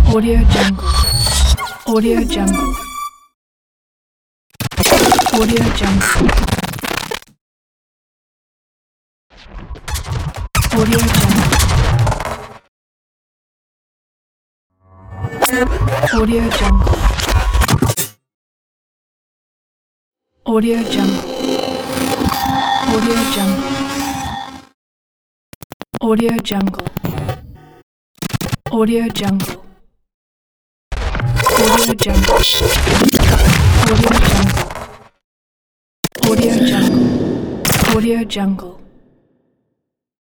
Audio Jungle. Audio Jungle. Audio Jungle. Audio Jungle. Audio Jungle. Audio Jungle. Audio Jungle. Audio Jungle. Audio Jungle. Audio Jungle. Audio Jungle. Audio Jungle. Audio Jungle.